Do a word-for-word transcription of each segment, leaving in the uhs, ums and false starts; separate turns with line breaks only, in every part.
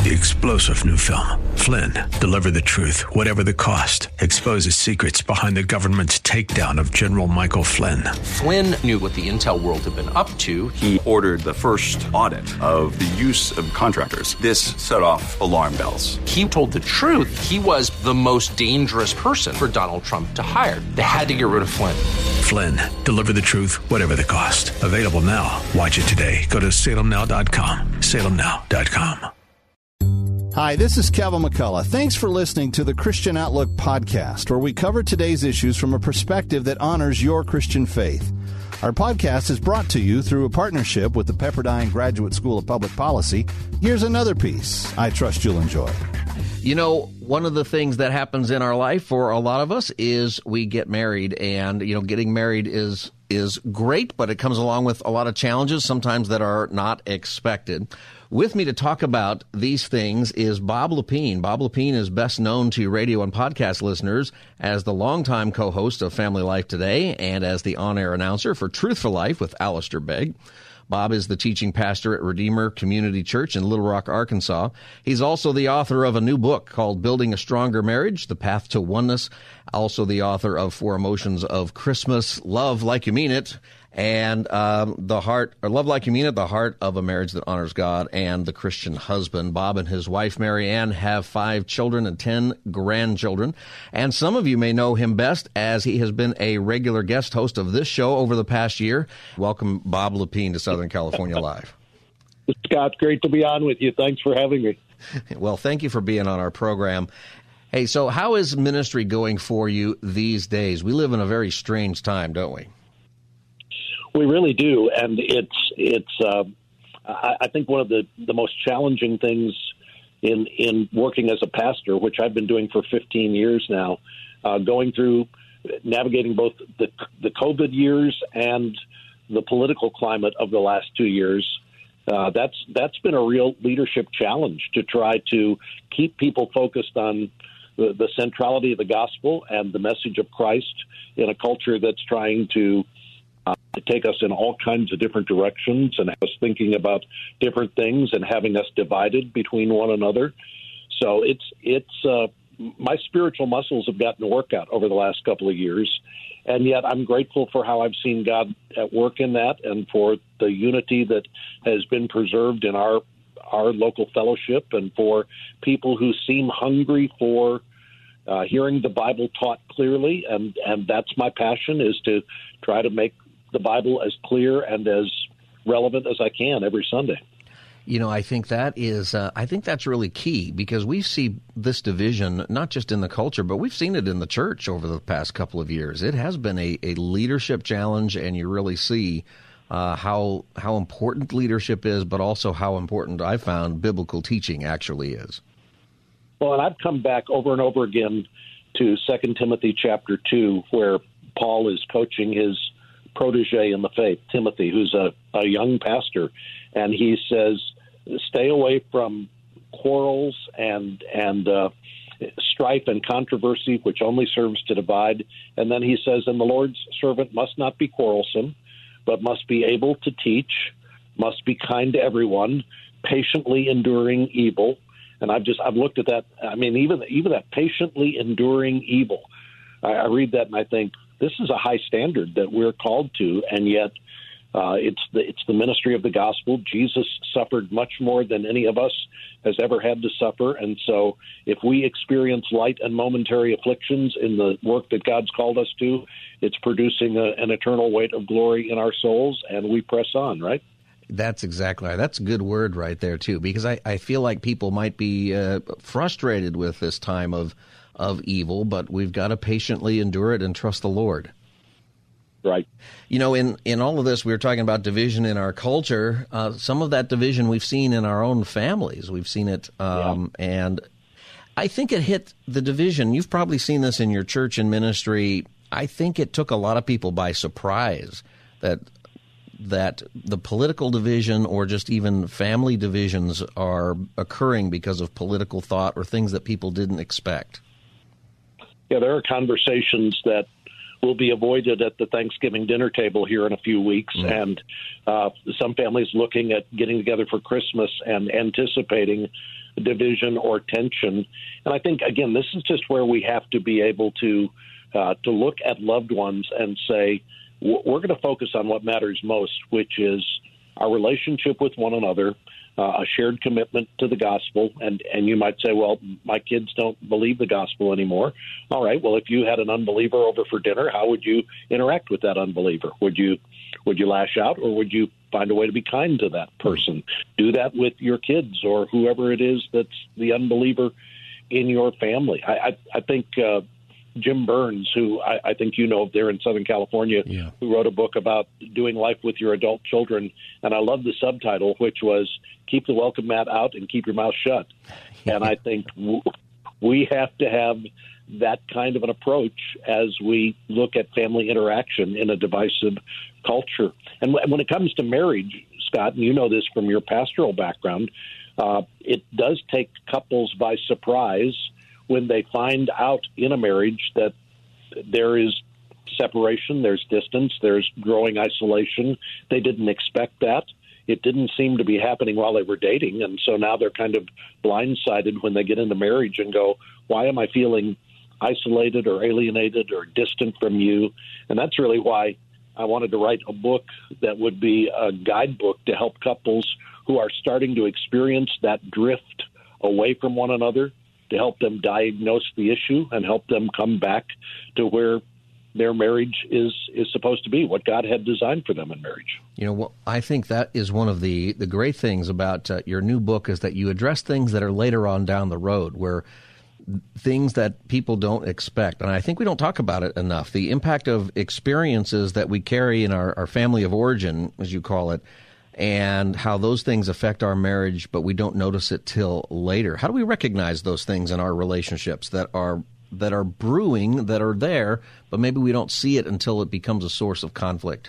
The explosive new film, Flynn, deliver the truth, whatever the cost, exposes secrets behind the government's takedown of General Michael Flynn.
Flynn knew what the intel world had been up to.
He ordered the first audit of the use of contractors. This set off alarm bells.
He told the truth. He was the most dangerous person for Donald Trump to hire. They had to get rid of Flynn.
Flynn, deliver the truth, whatever the cost. Available now. Watch it today. Go to salem now dot com. salem now dot com.
Hi, this is Kevin McCullough. Thanks for listening to the Christian Outlook podcast, where we cover today's issues from a perspective that honors your Christian faith. Our podcast is brought to you through a partnership with the Pepperdine Graduate School of Public Policy. Here's another piece I trust you'll enjoy.
You know, one of the things that happens in our life for a lot of us is we get married, and, you know, getting married is is great, but it comes along with a lot of challenges, sometimes that are not expected. With me to talk about these things is Bob Lepine. Bob Lepine is best known to radio and podcast listeners as the longtime co-host of Family Life Today and as the on-air announcer for Truth for Life with Alistair Begg. Bob is the teaching pastor at Redeemer Community Church in Little Rock, Arkansas. He's also the author of a new book called Building a Stronger Marriage, The Path to Oneness. Also the author of Four Emotions of Christmas, Love Like You Mean It, and um, the heart, or Love Like You Mean It, the heart of a marriage that honors God and the Christian husband. Bob and his wife, Mary Ann, have five children and ten grandchildren. And some of you may know him best as he has been a regular guest host of this show over the past year. Welcome, Bob Lepine, to Southern California Live.
Scott, great to be on with you. Thanks for having me.
Well, thank you for being on our program. Hey, so how is ministry going for you these days? We live in a very strange time, don't we?
We really do, and it's it's. Uh, I, I think one of the, the most challenging things in in working as a pastor, which I've been doing for fifteen years now, uh, going through navigating both the the COVID years and the political climate of the last two years. Uh, that's that's been a real leadership challenge to try to keep people focused on the, the centrality of the gospel and the message of Christ in a culture that's trying to Uh, to take us in all kinds of different directions and have us thinking about different things and having us divided between one another. So it's it's uh, my spiritual muscles have gotten to work out over the last couple of years, and yet I'm grateful for how I've seen God at work in that and for the unity that has been preserved in our our local fellowship and for people who seem hungry for uh, hearing the Bible taught clearly, and, and that's my passion, is to try to make the Bible as clear and as relevant as I can every Sunday.
You know, I think that is, uh, I think that's really key, because we see this division not just in the culture, but we've seen it in the church over the past couple of years. It has been a, a leadership challenge, and you really see uh, how how important leadership is, but also how important I found biblical teaching actually is.
Well, and I've come back over and over again to Second Timothy chapter two, where Paul is coaching his protege in the faith, Timothy, who's a, a young pastor, and he says, stay away from quarrels and and uh, strife and controversy, which only serves to divide. And then he says, and the Lord's servant must not be quarrelsome, but must be able to teach, must be kind to everyone, patiently enduring evil. And I've just I've looked at that. I mean, even even that patiently enduring evil. I, I read that and I think, this is a high standard that we're called to, and yet uh, it's the it's the ministry of the gospel. Jesus suffered much more than any of us has ever had to suffer, and so if we experience light and momentary afflictions in the work that God's called us to, it's producing a, an eternal weight of glory in our souls, and we press on, right?
That's exactly right. That's a good word right there, too, because I, I feel like people might be uh, frustrated with this time of of evil, but we've got to patiently endure it and trust the Lord.
Right.
You know, in, in all of this, we were talking about division in our culture. Uh, some of that division we've seen in our own families. We've seen it, um, yeah. and I think it hit the division. You've probably seen this in your church and ministry. I think it took a lot of people by surprise that that the political division or just even family divisions are occurring because of political thought or things that people didn't expect.
Yeah, there are conversations that will be avoided at the Thanksgiving dinner table here in a few weeks. Mm. And uh, some families looking at getting together for Christmas and anticipating division or tension. And I think, again, this is just where we have to be able to uh, to look at loved ones and say, we're going to focus on what matters most, which is our relationship with one another, uh, a shared commitment to the gospel. And, and you might say, well, my kids don't believe the gospel anymore. All right, well, if you had an unbeliever over for dinner, how would you interact with that unbeliever? Would you would you lash out, or would you find a way to be kind to that person? Do that with your kids or whoever it is that's the unbeliever in your family. I, I, I think uh, Jim Burns, who I, I think you know there in Southern California, yeah. who wrote a book about doing life with your adult children. And I love the subtitle, which was Keep the Welcome Mat Out and Keep Your Mouth Shut. And I think w- we have to have that kind of an approach as we look at family interaction in a divisive culture. And w- when it comes to marriage, Scott, and you know this from your pastoral background, uh, it does take couples by surprise when they find out in a marriage that there is separation, there's distance, there's growing isolation. They didn't expect that. It didn't seem to be happening while they were dating, and so now they're kind of blindsided when they get into marriage and go, why am I feeling isolated or alienated or distant from you? And that's really why I wanted to write a book that would be a guidebook to help couples who are starting to experience that drift away from one another, to help them diagnose the issue and help them come back to where their marriage is is supposed to be, what God had designed for them in marriage.
You know, well, I think that is one of the, the great things about uh, your new book is that you address things that are later on down the road, where things that people don't expect. And I think we don't talk about it enough. The impact of experiences that we carry in our, our family of origin, as you call it, and how those things affect our marriage, but we don't notice it till later. How do we recognize those things in our relationships that are that are brewing, that are there, but maybe we don't see it until it becomes a source of conflict?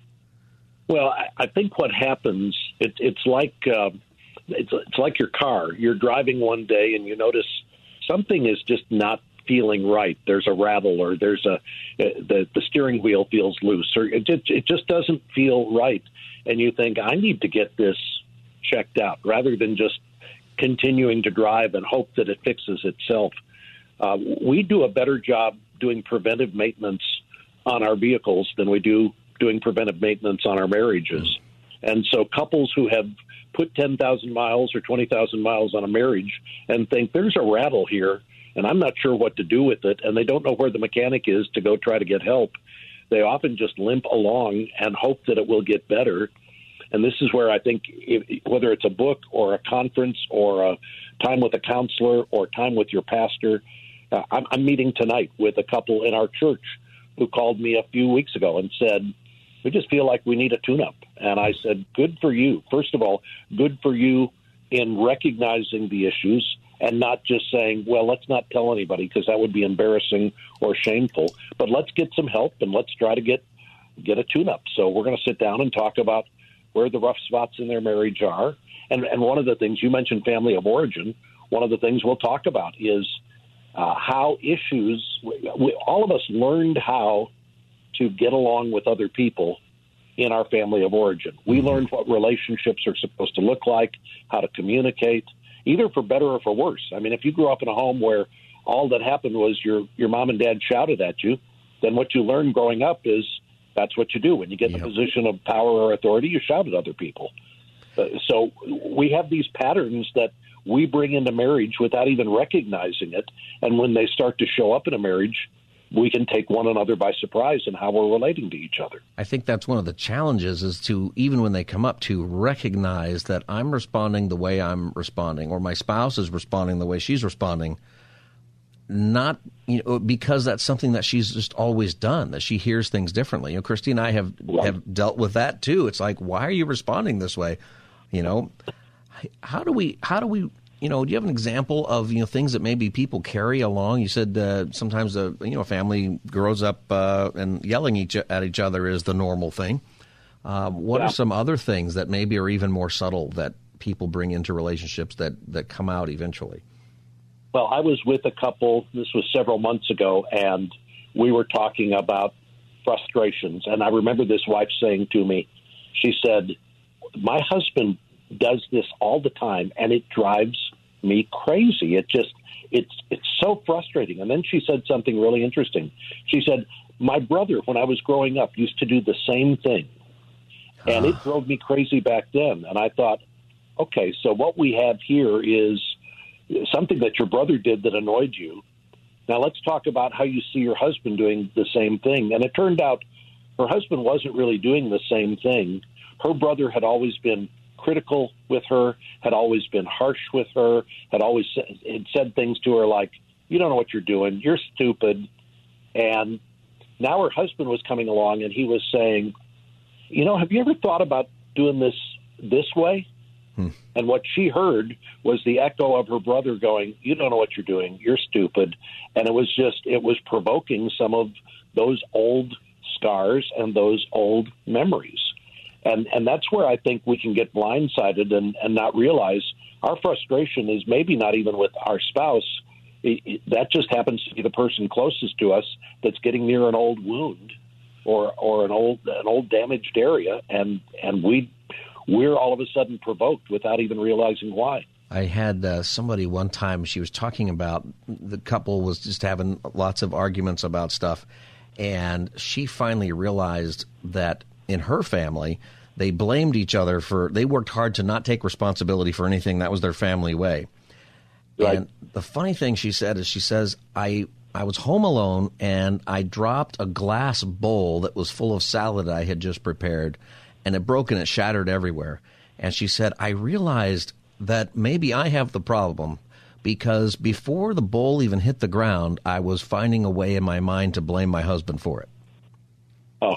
Well, I, I think what happens, it, it's like uh, it's, it's like your car. You're driving one day and you notice something is just not feeling right. There's a rattle, or there's a the, the steering wheel feels loose, or it just, it just doesn't feel right. And you think, I need to get this checked out, rather than just continuing to drive and hope that it fixes itself. Uh, we do a better job doing preventive maintenance on our vehicles than we do doing preventive maintenance on our marriages. And so couples who have put ten thousand miles or twenty thousand miles on a marriage and think there's a rattle here and I'm not sure what to do with it, and they don't know where the mechanic is to go try to get help, they often just limp along and hope that it will get better. And this is where I think if, whether it's a book or a conference or a time with a counselor or time with your pastor, uh, I'm, I'm meeting tonight with a couple in our church who called me a few weeks ago and said, we just feel like we need a tune-up. And I said, good for you. First of all, good for you in recognizing the issues and not just saying, well, let's not tell anybody because that would be embarrassing or shameful. But let's get some help and let's try to get get a tune-up. So we're going to sit down and talk about where the rough spots in their marriage are. And, and one of the things, you mentioned family of origin, one of the things we'll talk about is uh, how issues, we, all of us learned how to get along with other people in our family of origin. We mm-hmm. learned what relationships are supposed to look like, how to communicate, either for better or for worse. I mean, if you grew up in a home where all that happened was your, your mom and dad shouted at you, then what you learn growing up is that's what you do. When you get in yep. a position of power or authority, you shout at other people. Uh, so we have these patterns that we bring into marriage without even recognizing it. And when they start to show up in a marriage, we can take one another by surprise in how we're relating to each other.
I think that's one of the challenges is to, even when they come up, to recognize that I'm responding the way I'm responding, or my spouse is responding the way she's responding, not you know, because that's something that she's just always done, that she hears things differently. You know, Christy and I have, right. have dealt with that too. It's like, why are you responding this way? You know, how do we, how do we, you know, do you have an example of, you know, things that maybe people carry along? You said uh, sometimes a, you know, a family grows up uh, and yelling each, at each other is the normal thing. Uh, what yeah. are some other things that maybe are even more subtle that people bring into relationships that, that come out eventually?
Well, I was with a couple, this was several months ago, and we were talking about frustrations. And I remember this wife saying to me, she said, my husband does this all the time, and it drives me crazy. It just, it's it's so frustrating. And then she said something really interesting. She said, my brother, when I was growing up, used to do the same thing, and it drove me crazy back then. And I thought, okay, so what we have here is something that your brother did that annoyed you. Now let's talk about how you see your husband doing the same thing. And it turned out her husband wasn't really doing the same thing. Her brother had always been critical with her, had always been harsh with her, had always said, had said things to her like, you don't know what you're doing, you're stupid. And now her husband was coming along and he was saying, you know, have you ever thought about doing this this way? Hmm. And what she heard was the echo of her brother going, you don't know what you're doing, you're stupid. And it was just, it was provoking some of those old scars and those old memories. And and that's where I think we can get blindsided and, and not realize our frustration is maybe not even with our spouse. It, it, that just happens to be the person closest to us that's getting near an old wound or or an old an old damaged area, and and we we're all of a sudden provoked without even realizing why.
I had uh, somebody one time, she was talking about the couple was just having lots of arguments about stuff, and she finally realized that in her family, they blamed each other for, they worked hard to not take responsibility for anything. That was their family way. Right. And the funny thing she said is she says, I I was home alone and I dropped a glass bowl that was full of salad I had just prepared, and it broke and it shattered everywhere. And she said, I realized that maybe I have the problem because before the bowl even hit the ground, I was finding a way in my mind to blame my husband for it.
Oh.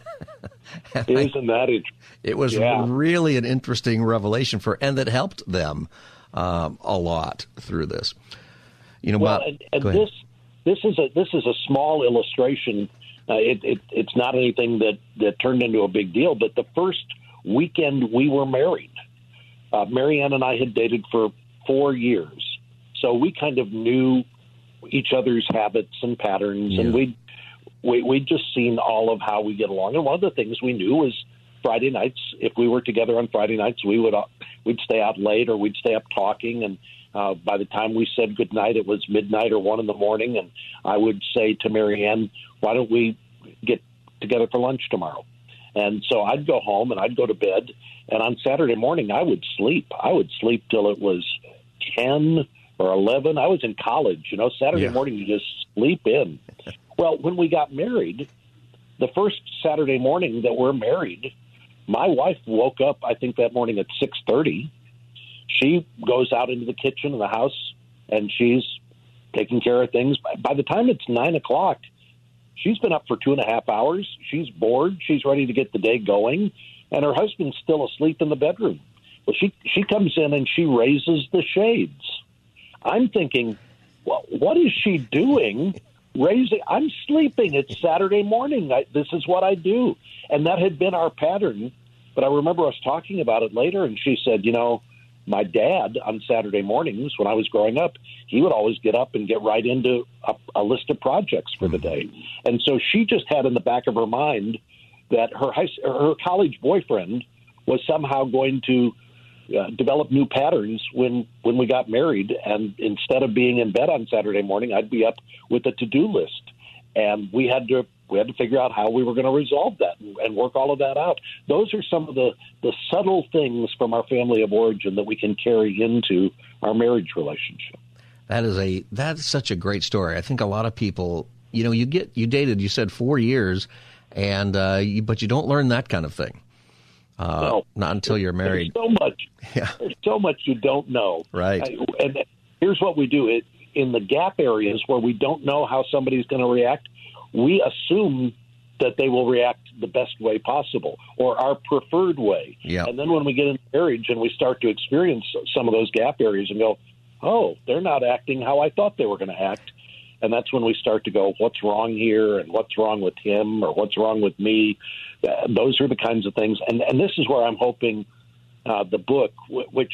Isn't that it?
It was yeah. really an interesting revelation for, and that helped them um, a lot through this. You know,
well,
Bob,
and, and this this is a this is a small illustration. Uh, it, it it's not anything that that turned into a big deal. But the first weekend we were married, uh, Marianne and I had dated for four years, so we kind of knew each other's habits and patterns, yeah. and we. We, we'd just seen all of how we get along. And one of the things we knew was Friday nights, if we were together on Friday nights, we would, uh, we'd stay out late or we'd stay up talking. And uh, by the time we said goodnight, it was midnight or one in the morning. And I would say to Marianne, why don't we get together for lunch tomorrow? And so I'd go home and I'd go to bed. And on Saturday morning, I would sleep. I would sleep till it was ten or eleven. I was in college. You know, Saturday yeah. morning, you just sleep in. Well, when we got married, the first Saturday morning that we're married, my wife woke up, I think that morning at six thirty. She goes out into the kitchen of the house, and she's taking care of things. By the time it's nine o'clock, she's been up for two and a half hours. She's bored. She's ready to get the day going, and her husband's still asleep in the bedroom. Well, she, she comes in, and she raises the shades. I'm thinking, well, what is she doing? Raising, I'm sleeping. It's Saturday morning. I, this is what I do. And that had been our pattern. But I remember us talking about it later, and she said, you know, my dad on Saturday mornings when I was growing up, he would always get up and get right into a, a list of projects for the day. And so she just had in the back of her mind that her high, her college boyfriend was somehow going to Uh, develop new patterns when, when we got married. And instead of being in bed on Saturday morning, I'd be up with a to-do list. And we had to we had to figure out how we were going to resolve that and, and work all of that out. Those are some of the, the subtle things from our family of origin that we can carry into our marriage relationship.
That is a that's such a great story. I think a lot of people, you know, you get you dated, you said four years, and uh, you, but you don't learn that kind of thing. Uh,
no,
not until you're married.
There's so much.
Yeah.
There's so much you don't know.
Right.
I, and here's what we do: it, in the gap areas where we don't know how somebody's going to react, we assume that they will react the best way possible or our preferred way.
Yeah.
And then when we get into marriage and we start to experience some of those gap areas and go, "Oh, they're not acting how I thought they were going to act," and that's when we start to go, "What's wrong here? And what's wrong with him? Or what's wrong with me?" Uh, those are the kinds of things. And, and this is where I'm hoping uh, the book, w- which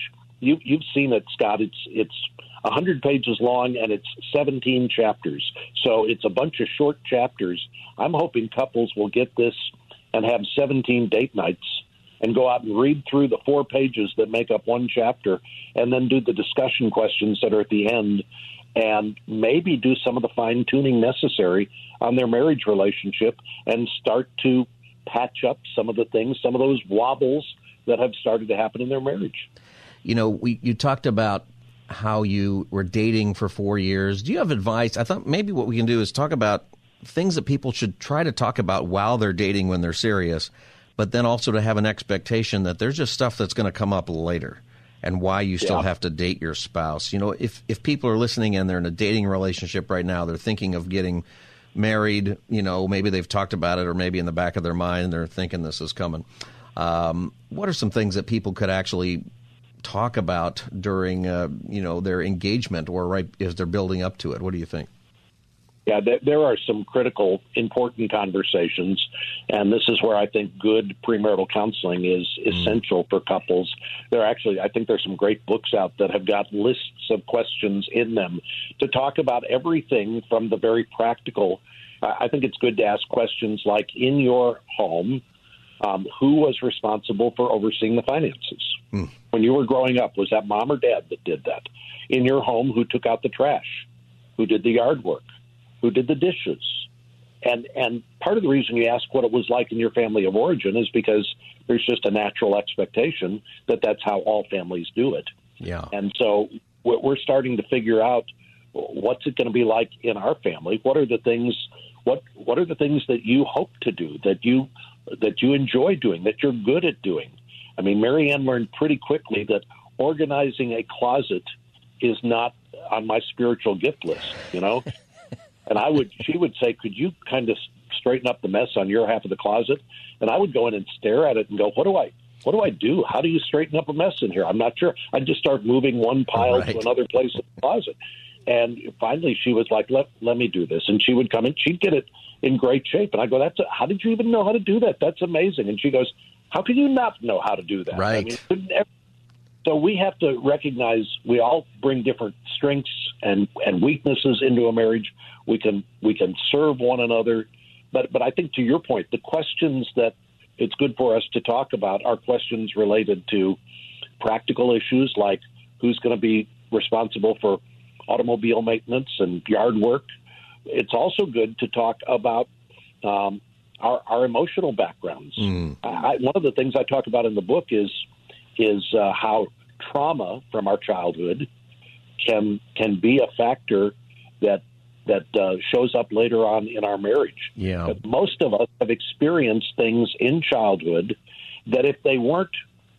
you, you've seen it, Scott. It's it's one hundred pages long, and it's seventeen chapters. So it's a bunch of short chapters. I'm hoping couples will get this and have seventeen date nights and go out and read through the four pages that make up one chapter, and then do the discussion questions that are at the end, and maybe do some of the fine-tuning necessary on their marriage relationship and start to patch up some of the things, some of those wobbles that have started to happen in their marriage.
You know, we you talked about how you were dating for four years. Do you have advice? I thought maybe what we can do is talk about things that people should try to talk about while they're dating when they're serious, but then also to have an expectation that there's just stuff that's going to come up later and why you still yeah. have to date your spouse. You know, if, if people are listening and they're in a dating relationship right now, they're thinking of getting married, you know, maybe they've talked about it or maybe in the back of their mind they're thinking this is coming. Um, what are some things that people could actually talk about during, uh, you know, their engagement or right as they're building up to it? What do you think?
Yeah, there are some critical, important conversations, and this is where I think good premarital counseling is essential mm. for couples. There are actually, I think there's some great books out that have got lists of questions in them to talk about everything from the very practical. I think it's good to ask questions like, in your home, um, who was responsible for overseeing the finances? Mm. When you were growing up, was that mom or dad that did that? In your home, who took out the trash? Who did the yard work? Who did the dishes? And and part of the reason you ask what it was like in your family of origin is because there's just a natural expectation that that's how all families do it.
Yeah.
And so we're starting to figure out what's it going to be like in our family. What are the things? What what are the things that you hope to do, that you that you enjoy doing, that you're good at doing? I mean, Mary Ann learned pretty quickly that organizing a closet is not on my spiritual gift list, you know. And I would, she would say, could you kind of straighten up the mess on your half of the closet? And I would go in and stare at it and go, what do I, what do I do? How do you straighten up a mess in here? I'm not sure. I'd just start moving one pile right. to another place in the closet. And finally she was like, let, let me do this. And she would come in, she'd get it in great shape. And I go, that's, a, how did you even know how to do that? That's amazing. And she goes, how can you not know how to do that?
Right.
I mean, so we have to recognize we all bring different strengths and, and weaknesses into a marriage. We can we can serve one another. But but I think to your point, the questions that it's good for us to talk about are questions related to practical issues like who's going to be responsible for automobile maintenance and yard work. It's also good to talk about um, our, our emotional backgrounds. Mm. I, one of the things I talk about in the book is is uh, how trauma from our childhood can can be a factor that that uh, shows up later on in our marriage.
Yeah.
But most of us have experienced things in childhood that if they weren't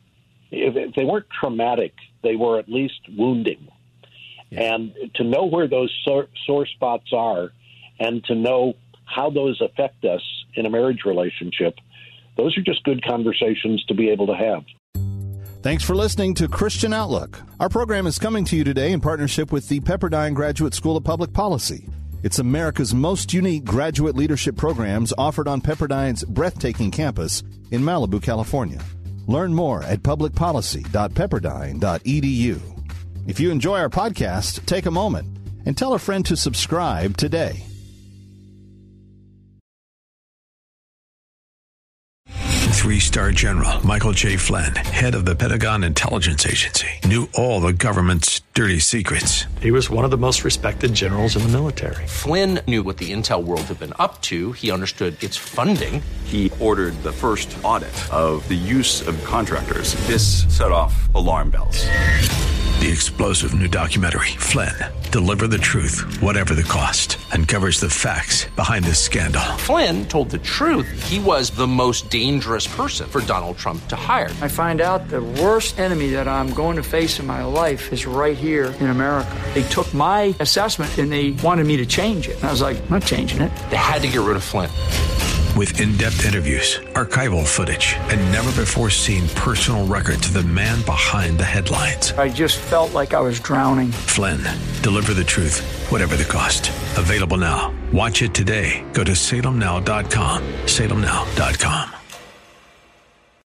if, if they weren't traumatic, they were at least wounding. Yeah. And to know where those sore, sore spots are and to know how those affect us in a marriage relationship, those are just good conversations to be able to have.
Thanks for listening to Christian Outlook. Our program is coming to you today in partnership with the Pepperdine Graduate School of Public Policy. It's America's most unique graduate leadership programs offered on Pepperdine's breathtaking campus in Malibu, California. Learn more at public policy dot pepperdine dot e d u. If you enjoy our podcast, take a moment and tell a friend to subscribe today.
Three-star General Michael J. Flynn, head of the Pentagon Intelligence Agency, knew all the government's dirty secrets.
He was one of the most respected generals in the military.
Flynn knew what the intel world had been up to. He understood its funding.
He ordered the first audit of the use of contractors. This set off alarm bells.
The explosive new documentary, Flynn, Deliver the Truth, Whatever the Cost, uncovers the facts behind this scandal.
Flynn told the truth. He was the most dangerous person for Donald Trump to hire.
I find out the worst enemy that I'm going to face in my life is right here in America. They took my assessment and they wanted me to change it. And I was like, I'm not changing it.
They had to get rid of Flynn.
With in-depth interviews, archival footage, and never-before-seen personal records of the man behind the headlines.
I just felt like I was drowning.
Flynn, Deliver the Truth, Whatever the Cost. Available now. Watch it today. Go to salem now dot com. salem now dot com.